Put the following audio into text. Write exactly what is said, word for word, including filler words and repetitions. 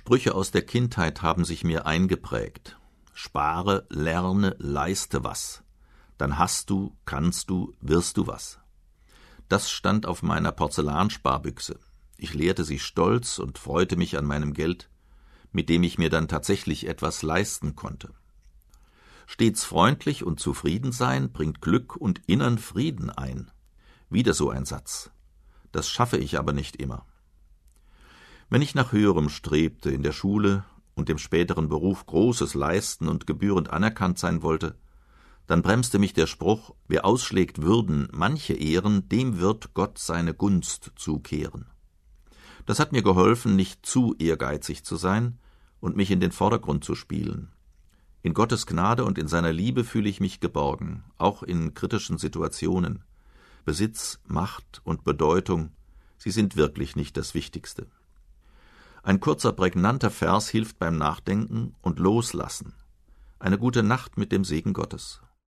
Sprüche aus der Kindheit haben sich mir eingeprägt. Spare, lerne, leiste was. Dann hast du, kannst du, wirst du was. Das stand auf meiner Porzellansparbüchse. Ich leerte sie stolz und freute mich an meinem Geld, mit dem ich mir dann tatsächlich etwas leisten konnte. Stets freundlich und zufrieden sein bringt Glück und innern Frieden ein. Wieder so ein Satz. Das schaffe ich aber nicht immer. Wenn ich nach Höherem strebte in der Schule und im späteren Beruf Großes leisten und gebührend anerkannt sein wollte, dann bremste mich der Spruch, wer ausschlägt Würden, manche ehren, dem wird Gott seine Gunst zukehren. Das hat mir geholfen, nicht zu ehrgeizig zu sein und mich in den Vordergrund zu spielen. In Gottes Gnade und in seiner Liebe fühle ich mich geborgen, auch in kritischen Situationen. Besitz, Macht und Bedeutung, sie sind wirklich nicht das Wichtigste. Ein kurzer, prägnanter Vers hilft beim Nachdenken und Loslassen. Eine gute Nacht mit dem Segen Gottes.